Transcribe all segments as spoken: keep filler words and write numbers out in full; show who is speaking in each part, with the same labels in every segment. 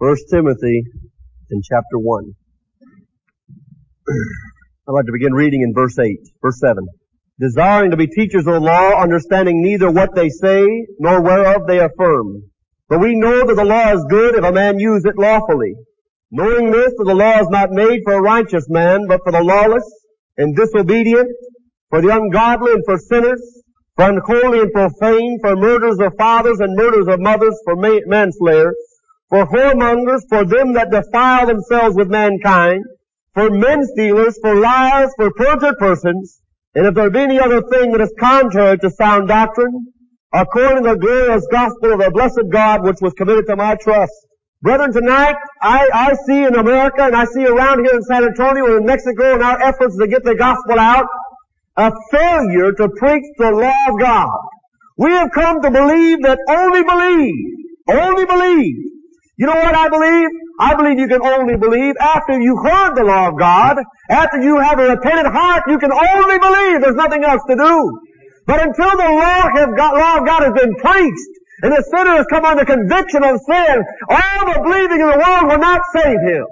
Speaker 1: First Timothy in chapter one. I'd like to begin reading in verse eight, verse seven. Desiring to be teachers of the law, understanding neither what they say, nor whereof they affirm. For we know that the law is good if a man use it lawfully. Knowing this, that the law is not made for a righteous man, but for the lawless and disobedient, for the ungodly and for sinners, for unholy and profane, for murderers of fathers and murderers of mothers, for manslayers, for whoremongers, for them that defile themselves with mankind, for men stealers, for liars, for perjured persons, and if there be any other thing that is contrary to sound doctrine, according to the glorious gospel of the blessed God which was committed to my trust. Brethren, tonight, I, I see in America, and I see around here in San Antonio and in Mexico, in our efforts to get the gospel out, a failure to preach the law of God. We have come to believe that only believe, only believe. You know what I believe? I believe you can only believe after you've heard the law of God. After you have a repentant heart, you can only believe. There's nothing else to do. But until the law, has got, law of God has been preached, and the sinner has come under conviction of sin, all the believing in the world will not save him.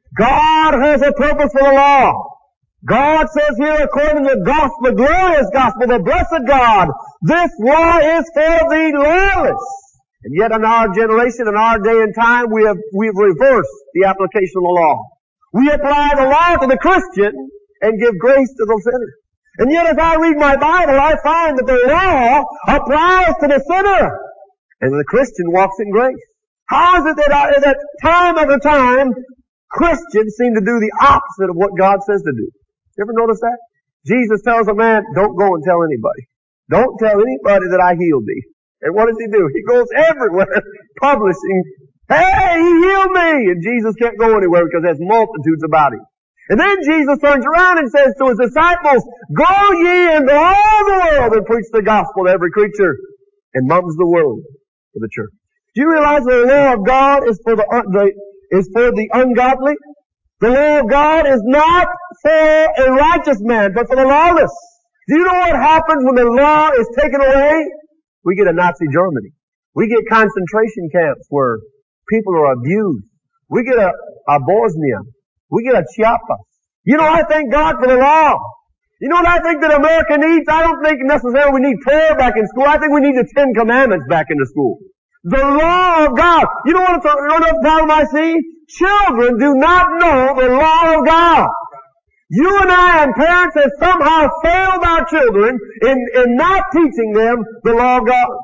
Speaker 1: God has a purpose for the law. God says here, according to the gospel, the glorious gospel, the blessed God, this law is for the lawless. And yet in our generation, in our day and time, we have, we've reversed the application of the law. We apply the law to the Christian and give grace to the sinner. And yet as I read my Bible, I find that the law applies to the sinner. And the Christian walks in grace. How is it that, I, that time after time, Christians seem to do the opposite of what God says to do? You ever notice that? Jesus tells a man, don't go and tell anybody. Don't tell anybody that I healed thee. And what does he do? He goes everywhere publishing, hey, he healed me! And Jesus can't go anywhere because there's multitudes about him. And then Jesus turns around and says to his disciples, go ye into all the world and preach the gospel to every creature. And mums the world for the church. Do you realize the law of God is for the, the is for the ungodly? The law of God is not for a righteous man, but for the lawless. Do you know what happens when the law is taken away? We get a Nazi Germany. We get concentration camps where people are abused. We get a, a Bosnia. We get a Chiapas. You know, I thank God for the law. You know what I think that America needs? I don't think necessarily we need prayer back in school. I think we need the Ten Commandments back into school. The law of God. You know what the, you know what problem I see? Children do not know the law of God. You and I and parents have somehow failed our children in, in not teaching them the law of God.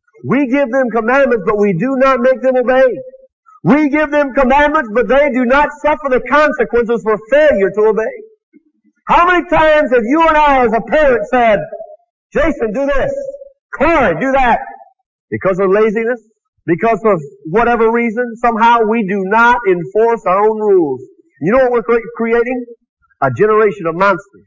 Speaker 1: We give them commandments, but we do not make them obey. We give them commandments, but they do not suffer the consequences for failure to obey. How many times have you and I as a parent said, Jason, do this. Corey, do that. Because of laziness? Because of whatever reason? Somehow we do not enforce our own rules. You know what we're creating? A generation of monsters.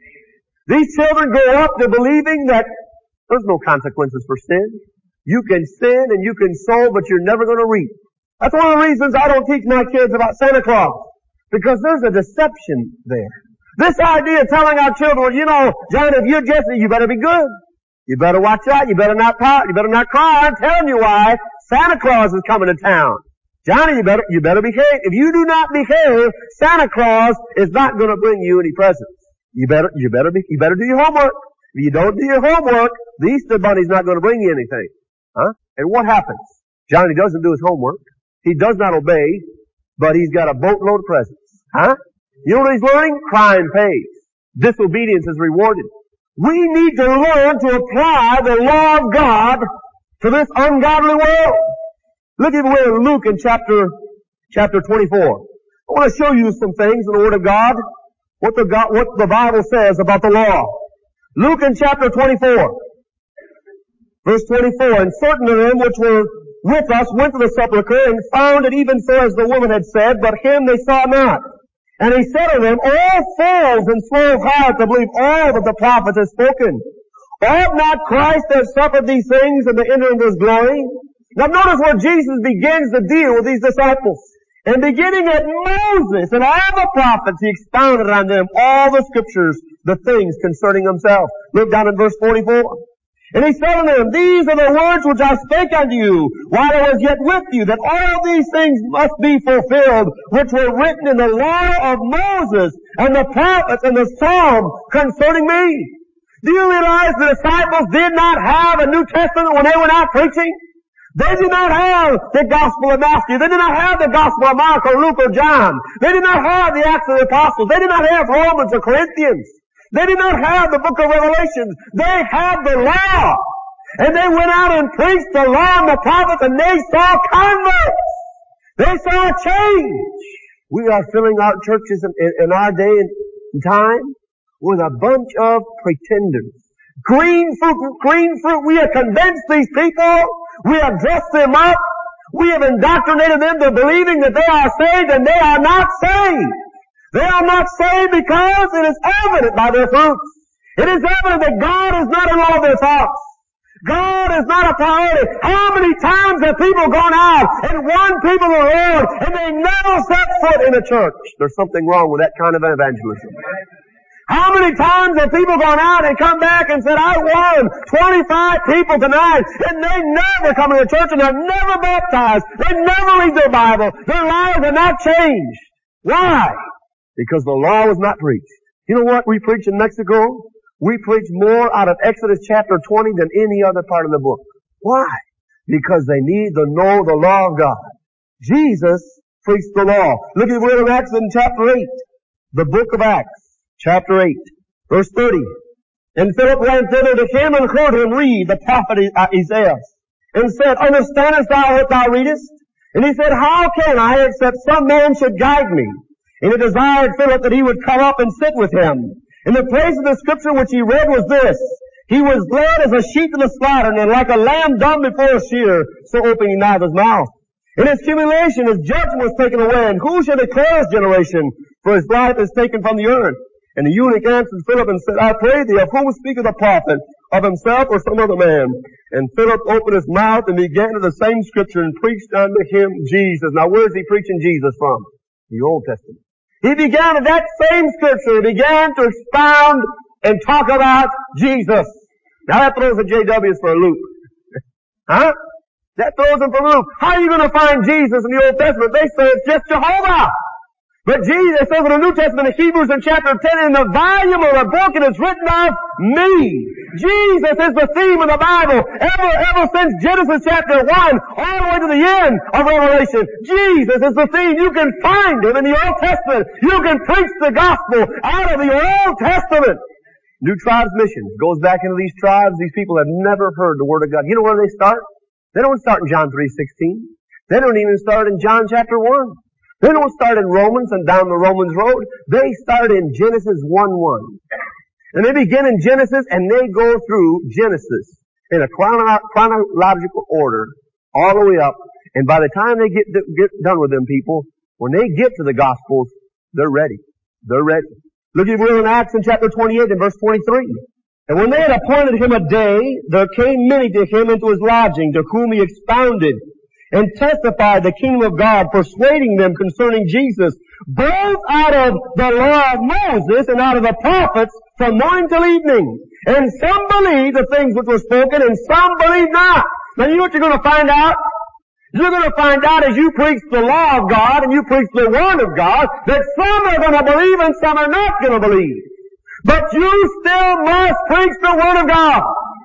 Speaker 1: These children grow up to believing that there's no consequences for sin. You can sin and you can sow, but you're never going to reap. That's one of the reasons I don't teach my kids about Santa Claus. Because there's a deception there. This idea of telling our children, well, you know, John, if you're Jesse, you better be good. You better watch out. You better not pout. You better not cry. I'm telling you why. Santa Claus is coming to town. Johnny, you better, you better behave. If you do not behave, Santa Claus is not going to bring you any presents. You better, you better be, you better do your homework. If you don't do your homework, the Easter Bunny's not going to bring you anything. Huh? And what happens? Johnny doesn't do his homework. He does not obey, but he's got a boatload of presents. Huh? You know what he's learning? Crime pays. Disobedience is rewarded. We need to learn to apply the law of God to this ungodly world. Look at where in Luke in chapter, chapter twenty-four. I want to show you some things in the Word of God, what the God, what the Bible says about the law. Luke in chapter twenty-four, verse twenty-four, and certain of them which were with us went to the sepulchre and found it even so as the woman had said, but him they saw not. And he said to them, all fools and slow of heart to believe all that the prophets have spoken. Ought not Christ to have suffered these things and to enter into his glory? Now notice where Jesus begins to deal with these disciples. And beginning at Moses and all the prophets, he expounded on them all the scriptures, the things concerning himself. Look down at verse forty-four. And He's telling them, these are the words which I spake unto you while I was yet with you, that all these things must be fulfilled, which were written in the law of Moses and the prophets and the Psalms concerning me. Do you realize the disciples did not have a New Testament when they went out preaching? They did not have the Gospel of Matthew. They did not have the Gospel of Mark or Luke or John. They did not have the Acts of the Apostles. They did not have Romans or Corinthians. They did not have the book of Revelations. They had the law. And they went out and preached the law and the prophets, and they saw converts. They saw a change. We are filling our churches in, in, in our day and time with a bunch of pretenders. Green fruit, green fruit. We have convinced these people. We have dressed them up. We have indoctrinated them to believing that they are saved, and they are not saved. They are not saved because it is evident by their fruits. It is evident that God is not in all of their thoughts. God is not a priority. How many times have people gone out and won people to the Lord and they never set foot in a church? There's something wrong with that kind of evangelism. How many times have people gone out and come back and said, I won twenty-five people tonight, and they never come to the church and they're never baptized. They never read their Bible. Their lives are not changed. Why? Because the law was not preached. You know what we preach in Mexico? We preach more out of Exodus chapter twenty than any other part of the book. Why? Because they need to know the law of God. Jesus preached the law. Look at the word of Acts in chapter eight. The book of Acts, chapter eight, verse thirty. And Philip ran thither to him and heard him read the prophet Isaiah, and said, Understandest thou what thou readest? And he said, How can I, except some man should guide me? And he desired Philip that he would come up and sit with him. And the place of the scripture which he read was this: He was led as a sheep to the slaughter, and like a lamb dumb before a shearer, so opened he not his mouth. In his humiliation his judgment was taken away, and who shall declare his generation? For his life is taken from the earth. And the eunuch answered Philip and said, I pray thee, of whom speaketh the prophet? Of himself or some other man? And Philip opened his mouth and began to the same scripture and preached unto him Jesus. Now where is he preaching Jesus from? The Old Testament. He began at that same scripture, he began to expound and talk about Jesus. Now that throws the J Ws for a loop. Huh? That throws them for a loop. How are you going to find Jesus in the Old Testament? They say it's just Jehovah. But Jesus says in the New Testament in Hebrews in chapter ten, in the volume of the book it is written of me. Jesus is the theme of the Bible ever, ever since Genesis chapter one all the way to the end of Revelation. Jesus is the theme. You can find him in the Old Testament. You can preach the gospel out of the Old Testament. New Tribes Missions goes back into these tribes. These people have never heard the Word of God. You know where they start? They don't start in John three sixteen. They don't even start in John chapter one. They don't start in Romans and down the Romans road. They start in Genesis one one. And they begin in Genesis and they go through Genesis in a chrono- chronological order all the way up. And by the time they get, get done with them people, when they get to the Gospels, they're ready. They're ready. Look at in Acts in chapter twenty-eight and verse twenty-three. And when they had appointed him a day, there came many to him into his lodging, to whom he expounded and testified the kingdom of God, persuading them concerning Jesus, both out of the law of Moses and out of the prophets, from morning till evening. And some believed the things which were spoken, and some believed not. Now you know what you're going to find out? You're going to find out as you preach the law of God and you preach the Word of God, that some are going to believe and some are not going to believe. But you still must preach the Word of God.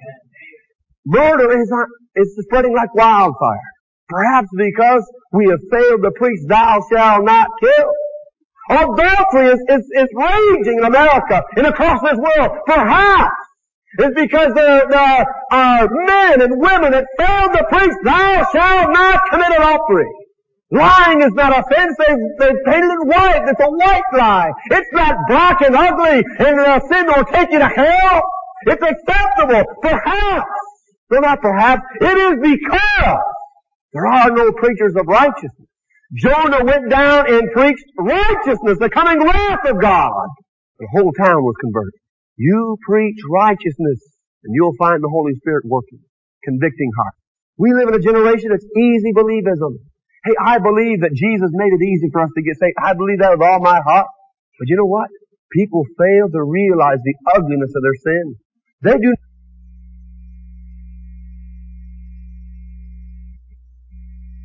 Speaker 1: Murder is, not, is spreading like wildfire. Perhaps because we have failed to preach, thou shalt not kill. Adultery is, is, is raging in America and across this world. Perhaps it's because there, there are men and women that failed to preach, thou shalt not commit adultery. Lying is not offense. They've, they've painted it white. It's a white lie. It's not black and ugly and a sin will take you to hell. It's acceptable. Perhaps. No, not perhaps. It is because there are no preachers of righteousness. Jonah went down and preached righteousness, the coming wrath of God. The whole town was converted. You preach righteousness, and you'll find the Holy Spirit working, convicting hearts. We live in a generation that's easy believism. Hey, I believe that Jesus made it easy for us to get saved. I believe that with all my heart. But you know what? People. people fail to realize the ugliness of their sin. They do.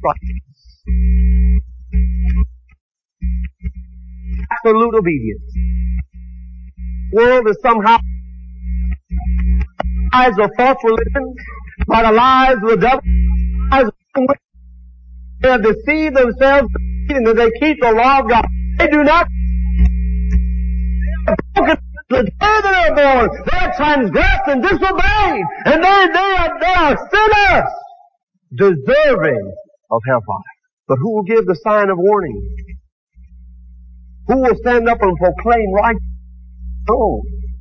Speaker 1: Absolute obedience. The world is somehow lies of false religion, by the lies of the devil, lies of the they have deceived themselves and that they keep the law of God. They do not the day that they are born, they are transgressed and disobeyed, and they, they, are, they are sinners, deserving of hellfire. But who will give the sign of warning? Who will stand up and proclaim righteousness? Oh.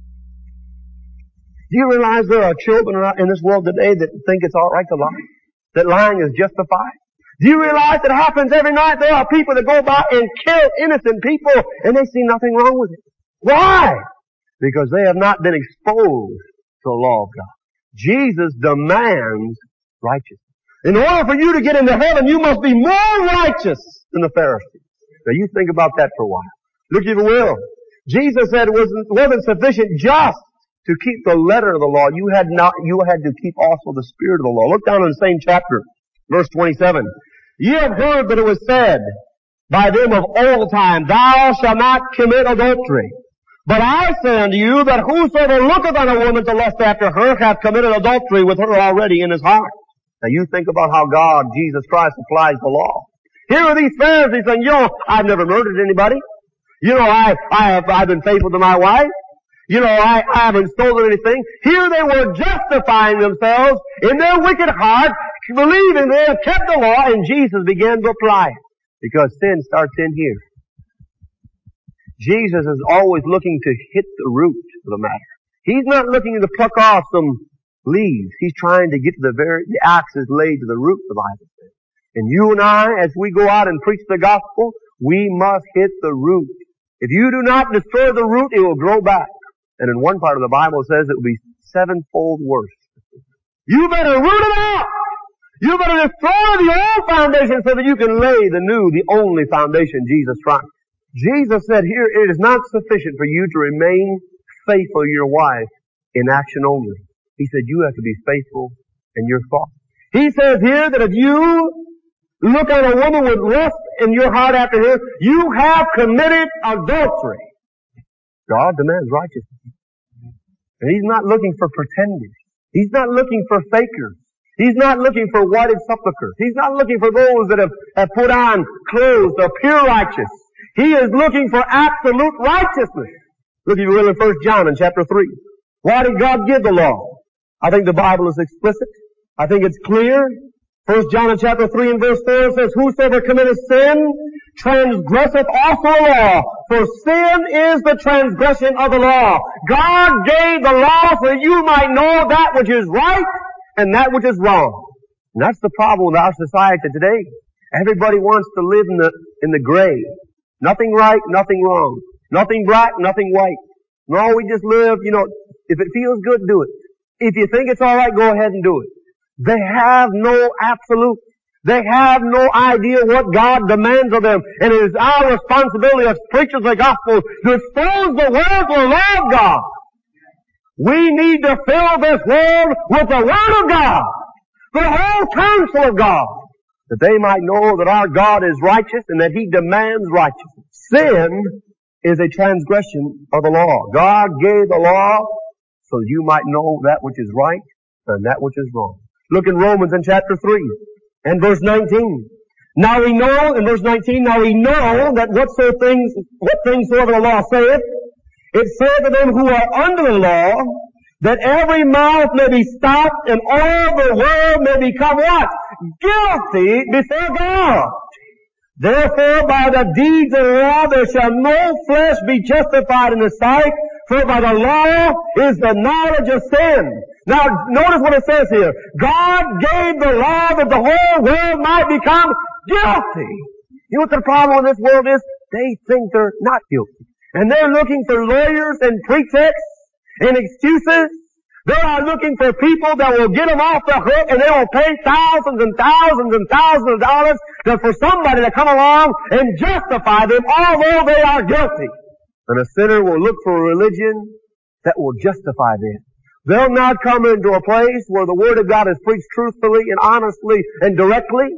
Speaker 1: Do you realize there are children in this world today that think it's alright to lie? That lying is justified? Do you realize it happens every night? There are people that go by and kill innocent people and they see nothing wrong with it. Why? Because they have not been exposed to the law of God. Jesus demands righteousness. In order for you to get into heaven, you must be more righteous than the Pharisees. Now you think about that for a while. Look, if you will. Jesus said it wasn't, wasn't sufficient just to keep the letter of the law. You had not, you had to keep also the spirit of the law. Look down in the same chapter, verse twenty-seven. Ye have heard that it was said by them of old time, thou shalt not commit adultery. But I say unto you that whosoever looketh on a woman to lust after her hath committed adultery with her already in his heart. Now you think about how God, Jesus Christ, applies the law. Here are these Pharisees saying, you know, I've never murdered anybody. You know, I, I have, I've been faithful to my wife. You know, I, I haven't stolen anything. Here they were justifying themselves in their wicked heart, believing they had kept the law, and Jesus began to apply it. Because sin starts in here. Jesus is always looking to hit the root of the matter. He's not looking to pluck off some leaves. He's trying to get to the very, the axe is laid to the root, the Bible says. And you and I, as we go out and preach the gospel, we must hit the root. If you do not destroy the root, it will grow back. And in one part of the Bible it says it will be sevenfold worse. You better root it out! You better destroy the old foundation so that you can lay the new, the only foundation, Jesus Christ. Jesus said here, it is not sufficient for you to remain faithful to your wife in action only. He said you have to be faithful in your thought. He says here that if you look at a woman with lust in your heart after her, you have committed adultery. God demands righteousness. And He's not looking for pretenders. He's not looking for fakers. He's not looking for whited sepulchres. He's not looking for those that have, have put on clothes that are pure righteous. He is looking for absolute righteousness. Look, if you will, in First John in chapter three. Why did God give the law? I think the Bible is explicit. I think it's clear. First John in chapter three and verse four says, whosoever committeth sin transgresseth also the law, for sin is the transgression of the law. God gave the law so that you might know that which is right and that which is wrong. And that's the problem with our society today. Everybody wants to live in the, in the gray. Nothing right, nothing wrong. Nothing black, nothing white. No, we just live, you know, if it feels good, do it. If you think it's alright, go ahead and do it. They have no absolute. They have no idea what God demands of them. And it is our responsibility as preachers of the gospel to expose the world to the law of God. We need to fill this world with the Word of God, the whole counsel of God, that they might know that our God is righteous and that He demands righteousness. Sin is a transgression of the law. God gave the law so that you might know that which is right and that which is wrong. Look in Romans in chapter three and verse nineteen. Now we know, in verse nineteen, now we know that whatso things, what things soever the law saith, it saith to them who are under the law, that every mouth may be stopped and all the world may become what? Guilty before God. Therefore, by the deeds of the law there shall no flesh be justified in the sight, for by the law is the knowledge of sin. Now, notice what it says here. God gave the law that the whole world might become guilty. You know what the problem with this world is? They think they're not guilty. And they're looking for lawyers and pretexts and excuses. They are looking for people that will get them off the hook, and they will pay thousands and thousands and thousands of dollars to, for somebody to come along and justify them, although they are guilty. And a sinner will look for a religion that will justify them. They'll not come into a place where the Word of God is preached truthfully and honestly and directly.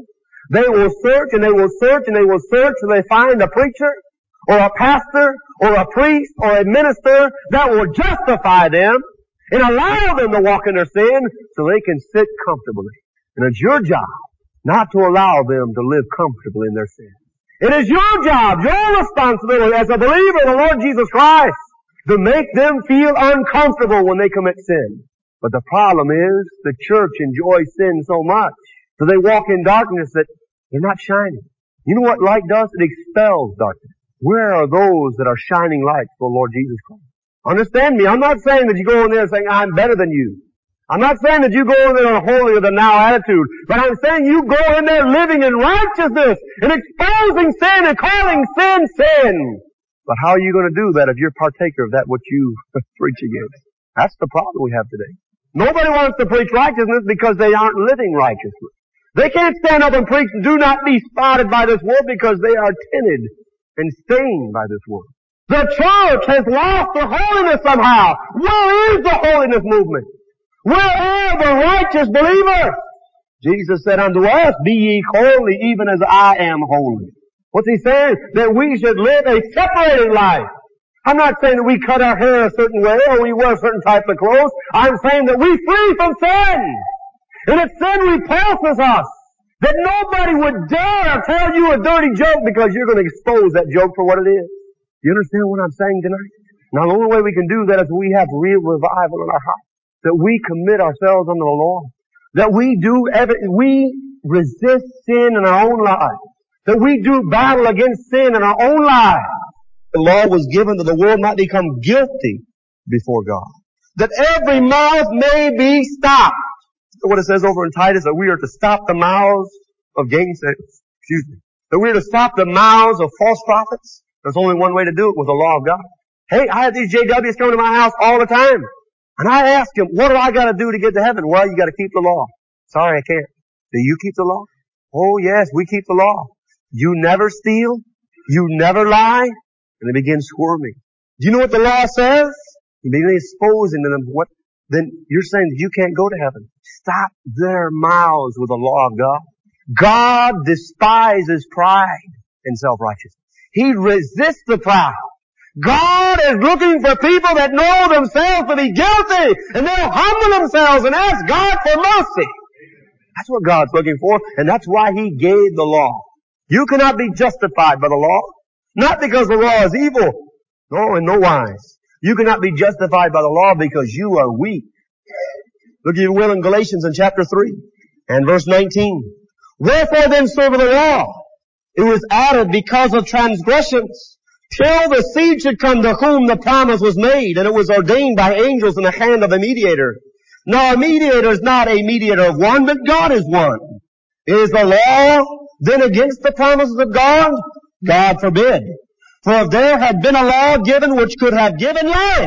Speaker 1: They will search and they will search and they will search till they find a preacher or a pastor or a priest or a minister that will justify them and allow them to walk in their sin so they can sit comfortably. And it's your job not to allow them to live comfortably in their sin. It is your job, your responsibility as a believer in the Lord Jesus Christ to make them feel uncomfortable when they commit sin. But the problem is the church enjoys sin so much, so they walk in darkness that they're not shining. You know what light does? It expels darkness. Where are those that are shining lights for the Lord Jesus Christ? Understand me, I'm not saying that you go in there saying, I'm better than you. I'm not saying that you go in there in a holier than thou attitude, but I'm saying you go in there living in righteousness and exposing sin and calling sin sin. But how are you going to do that if you're partaker of that which you preach against? That's the problem we have today. Nobody wants to preach righteousness because they aren't living righteously. They can't stand up and preach, do not be spotted by this world, because they are tinted and stained by this world. The church has lost their holiness somehow. Where is the holiness movement? Where are the righteous believers? Jesus said unto us, be ye holy even as I am holy. What's he saying? That we should live a separated life. I'm not saying that we cut our hair a certain way or we wear certain types of clothes. I'm saying that we flee from sin. And if sin repulses us, that nobody would dare tell you a dirty joke because you're going to expose that joke for what it is. You understand what I'm saying tonight? Now the only way we can do that is we have real revival in our heart. That we commit ourselves unto the Lord. That we do every, we resist sin in our own lives. That we do battle against sin in our own lives. The law was given that the world might become guilty before God. That every mouth may be stopped. What it says over in Titus, that we are to stop the mouths of gainsayers. Excuse me. That we are to stop the mouths of false prophets. There's only one way to do it, with the law of God. Hey, I have these J Ws coming to my house all the time. And I ask them, what do I got to do to get to heaven? Well, you got to keep the law. Sorry, I can't. Do you keep the law? Oh yes, we keep the law. You never steal. You never lie. And they begin squirming. Do you know what the law says? You begin exposing to them what, then you're saying that you can't go to heaven. Stop their mouths with the law of God. God despises pride and self-righteousness. He resists the proud. God is looking for people that know themselves to be guilty, and they'll humble themselves and ask God for mercy. That's what God's looking for, and that's why He gave the law. You cannot be justified by the law. Not because the law is evil. No, in no wise. You cannot be justified by the law because you are weak. Look, if you will, in Galatians in chapter three and verse nineteen. Wherefore then serve the law? It was added because of transgressions, till the seed should come to whom the promise was made, and it was ordained by angels in the hand of a mediator. Now a mediator is not a mediator of one, but God is one. Is the law then against the promises of God? God forbid. For if there had been a law given which could have given life,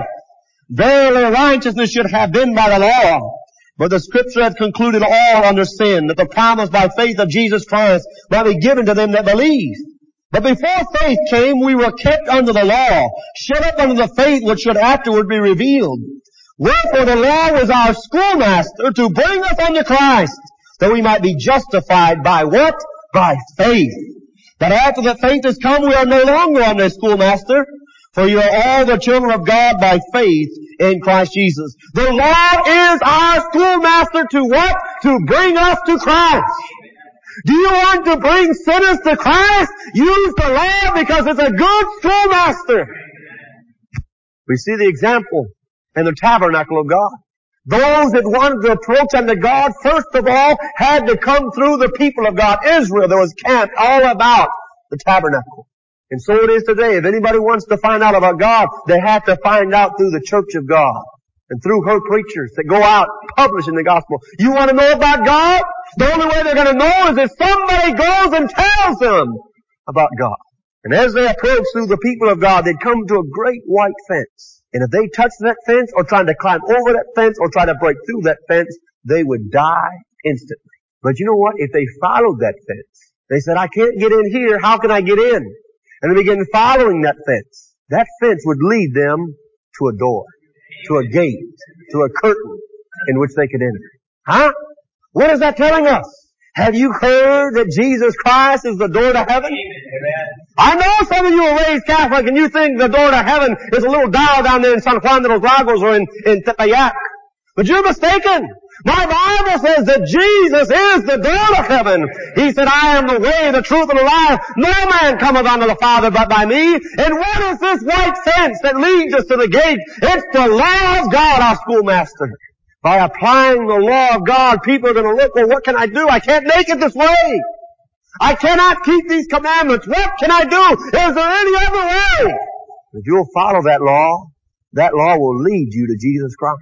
Speaker 1: verily righteousness should have been by the law. But the Scripture hath concluded all under sin, that the promise by faith of Jesus Christ might be given to them that believe. But before faith came, we were kept under the law, shut up under the faith which should afterward be revealed. Wherefore the law was our schoolmaster to bring us unto Christ, that we might be justified by what? By faith. That after that faith has come, we are no longer under a schoolmaster, for you are all the children of God by faith in Christ Jesus. The law is our schoolmaster to what? To bring us to Christ. Do you want to bring sinners to Christ? Use the law because it's a good schoolmaster. We see the example in the tabernacle of God. Those that wanted to approach unto God, first of all, had to come through the people of God. Israel, there was camped all about the tabernacle. And so it is today. If anybody wants to find out about God, they have to find out through the church of God. And through her preachers that go out publishing the gospel. You want to know about God? The only way they're going to know is if somebody goes and tells them about God. And as they approached through the people of God, they'd come to a great white fence. And if they touched that fence or tried to climb over that fence or tried to break through that fence, they would die instantly. But you know what? If they followed that fence, they said, I can't get in here. How can I get in? And they began following that fence. That fence would lead them to a door, to a gate, to a curtain in which they could enter. Huh? What is that telling us? Have you heard that Jesus Christ is the door to heaven? Amen. I know some of you are raised Catholic and you think the door to heaven is a little dial down there in San Juan de los Lagos or in, in Tepeyac. But you're mistaken. My Bible says that Jesus is the door to heaven. He said, I am the way, the truth, and the life. No man cometh unto the Father but by me. And what is this white fence that leads us to the gate? It's the law of God, our schoolmaster. By applying the law of God, people are going to look, well, what can I do? I can't make it this way. I cannot keep these commandments. What can I do? Is there any other way? If you'll follow that law, that law will lead you to Jesus Christ.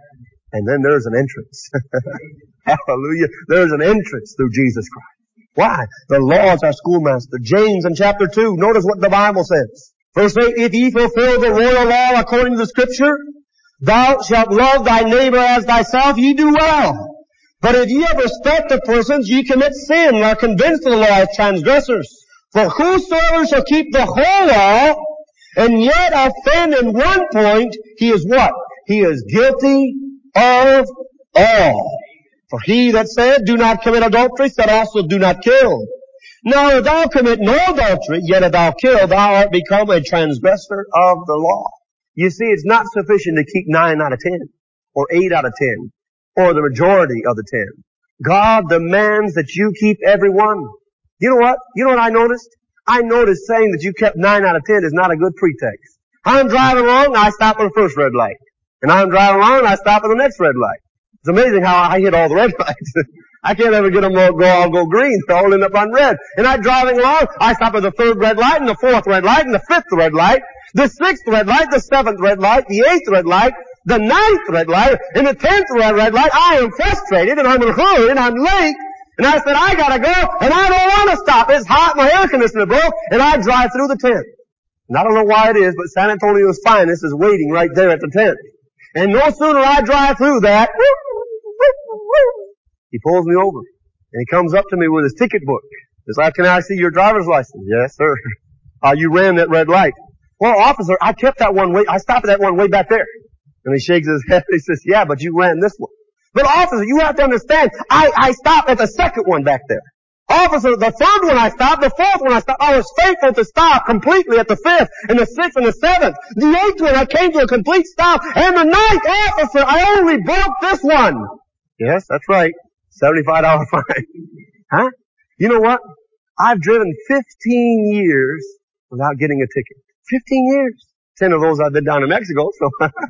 Speaker 1: And then there's an entrance. Hallelujah. There's an entrance through Jesus Christ. Why? The law is our schoolmaster. James in chapter two, notice what the Bible says. Verse eight, if ye fulfill the royal law according to the Scripture, thou shalt love thy neighbor as thyself, ye do well. But if ye have respect of persons, ye commit sin, and are convinced of the law as transgressors. For whosoever shall keep the whole law, and yet offend in one point, he is what? He is guilty of all. For he that said, do not commit adultery, said also, do not kill. Now if thou commit no adultery, yet if thou kill, thou art become a transgressor of the law. You see, it's not sufficient to keep nine out of ten, or eight out of ten, or the majority of the ten. God demands that you keep every one. You know what? You know what I noticed? I noticed saying that you kept nine out of ten is not a good pretext. I'm driving along, and I stop at the first red light. And I'm driving along, and I stop at the next red light. It's amazing how I hit all the red lights. I can't ever get them all go all go green. They're all end up on red. And I'm driving along, I stop at the third red light, and the fourth red light, and the fifth red light, the sixth red light, the seventh red light, the eighth red light, the ninth red light, and the tenth red, red light. I am frustrated, and I'm in a hurry, and I'm late. And I said, I gotta go, and I don't want to stop. It's hot, my air conditioner broke, and I drive through the tenth. And I don't know why it is, but San Antonio's finest is waiting right there at the tenth. And no sooner I drive through that, he pulls me over. And he comes up to me with his ticket book. He says, can I see your driver's license? Yes, sir. Uh, you ran that red light. Well, officer, I kept that one way, I stopped at that one way back there. And he shakes his head. He says, yeah, but you ran this one. But officer, you have to understand, I, I stopped at the second one back there. Officer, the third one I stopped, the fourth one I stopped. I was faithful to stop completely at the fifth, and the sixth, and the seventh. The eighth one I came to a complete stop, and the ninth, officer, I only broke this one. Yes, that's right. seventy-five dollar fine. Huh? You know what? I've driven fifteen years without getting a ticket. fifteen years. ten of those I've been down in Mexico, so.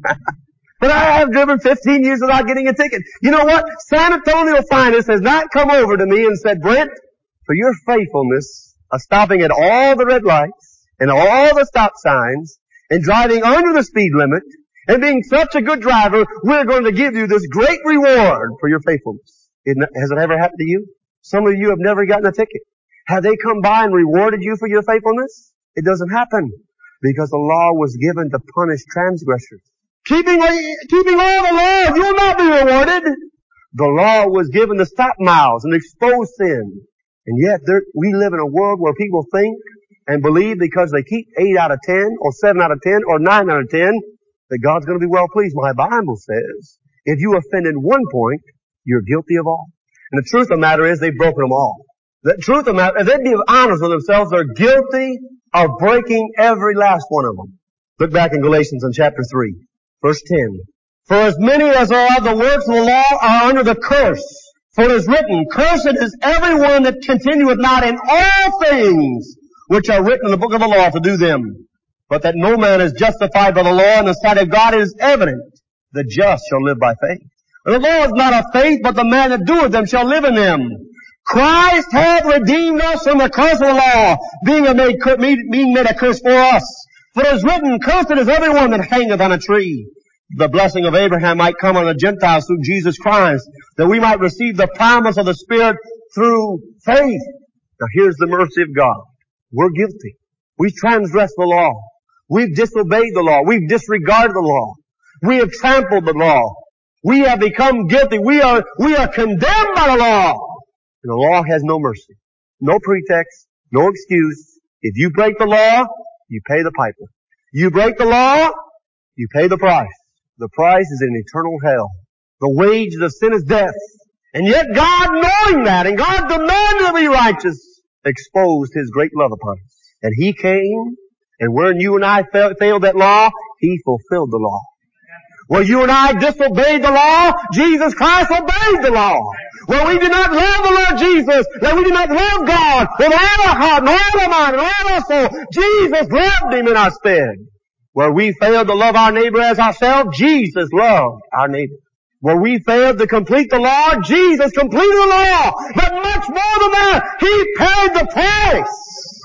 Speaker 1: But I have driven fifteen years without getting a ticket. You know what? San Antonio Finest has not come over to me and said, Brent, for your faithfulness of stopping at all the red lights and all the stop signs and driving under the speed limit and being such a good driver, we're going to give you this great reward for your faithfulness. Has it ever happened to you? Some of you have never gotten a ticket. Have they come by and rewarded you for your faithfulness? It doesn't happen because the law was given to punish transgressors. Keeping, keeping all the laws, you'll not be rewarded. The law was given to stop mouths and expose sin. And yet there, we live in a world where people think and believe because they keep eight out of ten or seven out of ten or nine out of ten that God's going to be well pleased. My Bible says if you offend in one point, you're guilty of all. And the truth of the matter is they've broken them all. The truth of the matter, if they'd be honest with themselves, they're guilty of breaking every last one of them. Look back in Galatians in chapter three, verse ten. For as many as are of the works of the law are under the curse. For it is written, cursed is everyone that continueth not in all things which are written in the book of the law to do them. But that no man is justified by the law in the sight of God is evident. The just shall live by faith. And the law is not of faith, but the man that doeth them shall live in them. Christ hath redeemed us from the curse of the law, being made, being made a curse for us. For it is written, cursed is everyone that hangeth on a tree. The blessing of Abraham might come on the Gentiles through Jesus Christ, that we might receive the promise of the Spirit through faith. Now here's the mercy of God. We're guilty. We've transgressed the law. We've disobeyed the law. We've disregarded the law. We have trampled the law. We have become guilty. We are, we are condemned by the law. And the law has no mercy. No pretext. No excuse. If you break the law, you pay the piper. You break the law, you pay the price. The price is an eternal hell. The wages of sin is death. And yet God, knowing that, and God demanded to be righteous, exposed His great love upon us. And He came, and where you and I failed that law, He fulfilled the law. Where you and I disobeyed the law, Jesus Christ obeyed the law. Where we did not love the Lord Jesus, that we did not love God with all our heart, and all our mind, and all our soul, Jesus loved Him in our stead. Where we failed to love our neighbor as ourselves, Jesus loved our neighbor. Where we failed to complete the law, Jesus completed the law. But much more than that, He paid the price.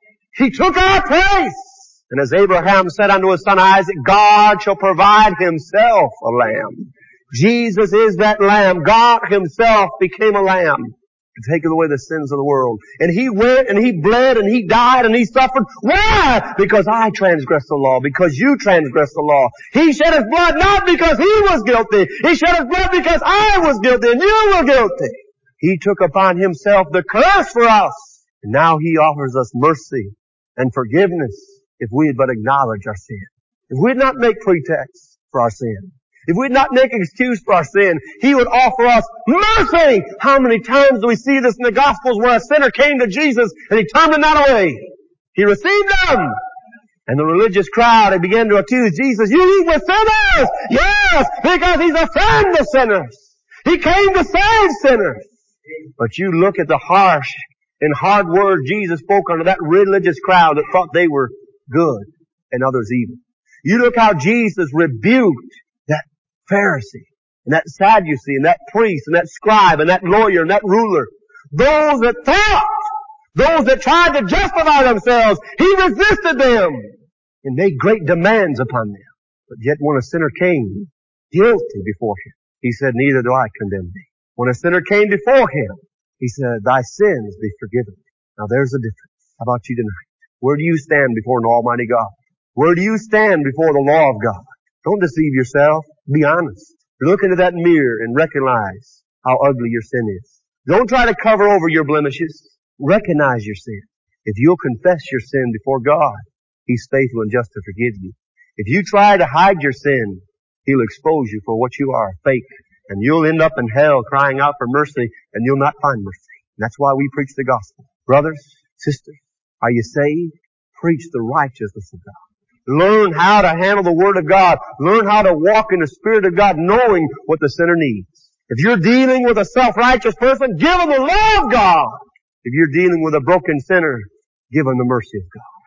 Speaker 1: He took our place. And as Abraham said unto his son Isaac, God shall provide Himself a lamb. Jesus is that lamb. God Himself became a lamb to take away the sins of the world. And He went and He bled and He died and He suffered. Why? Because I transgressed the law. Because you transgressed the law. He shed His blood not because He was guilty. He shed His blood because I was guilty and you were guilty. He took upon Himself the curse for us. And now He offers us mercy and forgiveness if we would but acknowledge our sin. If we would not make pretext for our sin. If we would not make an excuse for our sin, He would offer us mercy. How many times do we see this in the Gospels where a sinner came to Jesus and He turned them not away? He received them. And the religious crowd, they began to accuse Jesus. You eat with sinners! Yes, because He's a friend of sinners. He came to save sinners. But you look at the harsh and hard words Jesus spoke unto that religious crowd that thought they were good and others evil. You look how Jesus rebuked that Pharisee and that Sadducee and that priest and that scribe and that lawyer and that ruler. Those that thought, those that tried to justify themselves, He resisted them and made great demands upon them. But yet when a sinner came guilty before Him, He said, neither do I condemn thee. When a sinner came before Him, He said, thy sins be forgiven. Now there's a difference. How about you tonight? Where do you stand before an almighty God? Where do you stand before the law of God? Don't deceive yourself. Be honest. Look into that mirror and recognize how ugly your sin is. Don't try to cover over your blemishes. Recognize your sin. If you'll confess your sin before God, He's faithful and just to forgive you. If you try to hide your sin, He'll expose you for what you are, fake. And you'll end up in hell crying out for mercy, and you'll not find mercy. And that's why we preach the gospel. Brothers, sisters, are you saved? Preach the righteousness of God. Learn how to handle the Word of God. Learn how to walk in the Spirit of God, knowing what the sinner needs. If you're dealing with a self-righteous person, give him the love of God. If you're dealing with a broken sinner, give him the mercy of God.